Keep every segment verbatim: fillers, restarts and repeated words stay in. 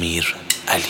امیر علی.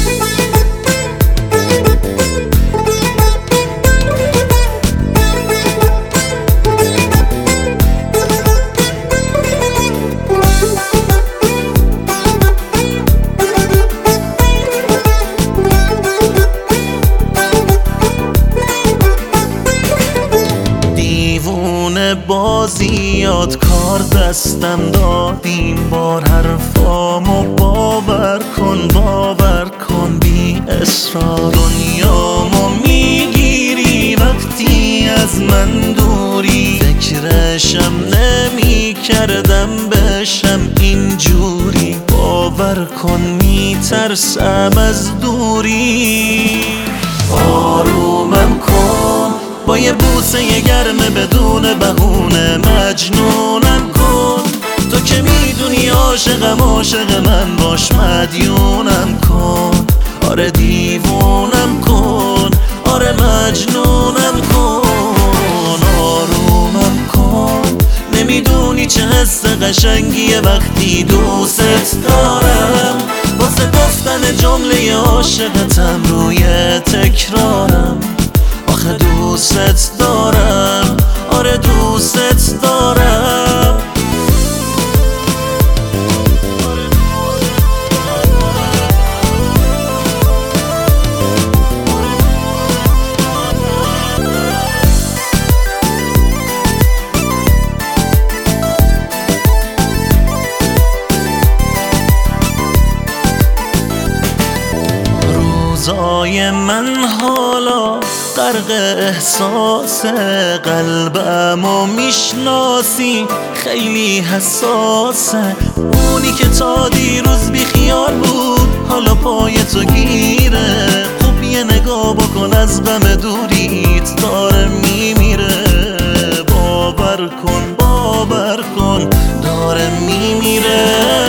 بازیات کار دستم داد این بار، حرفامو باور کن باور کن بی اصرار. دنیامو میگیری وقتی از من دوری، فکرشم نمی کردم بشم اینجوری. باور کن میترسم از دوری. آرومم کن با یه بوسه گرمه بدون بهونه، مجنونم کن تو که میدونی عاشقم عاشق من باش، مدیونم کن آره دیوونم کن آره مجنونم کن. آرومم کن نمیدونی چه حس قشنگیه وقتی دوست دارم، واسه گفتن جمله عاشقتم روی تکرارم. آخه دوست دارم آره دوست دارم. روزای من حالا غرق احساس، قلبمو میشناسی خیلی حساسه. اونی که تا دیروز بی خیال بود حالا پای تو گیره. خب یه نگاه بکن از غم دوریت داره میمیره. باور کن باور کن داره میمیره.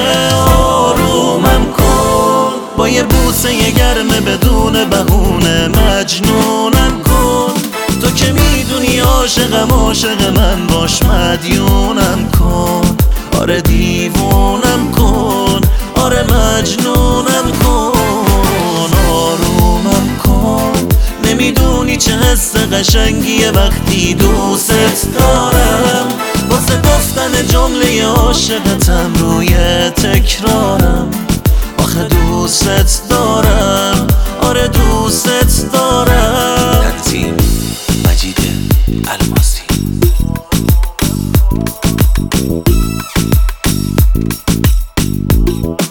آرومم کن با یه بوسه گرمه بدون بهونه، مجنونم کن تو که میدونی عاشقم عاشق من باش، مدیونم کن آره دیوونم کن آره مجنونم کن. آرومم کن نمیدونی چه حس قشنگیه وقتی دوست دارم، واسه گفتن جمله عاشقتم روی تکرارم. آخه دوست دارم آره دوست دارم. تنظیم مجید الماسی.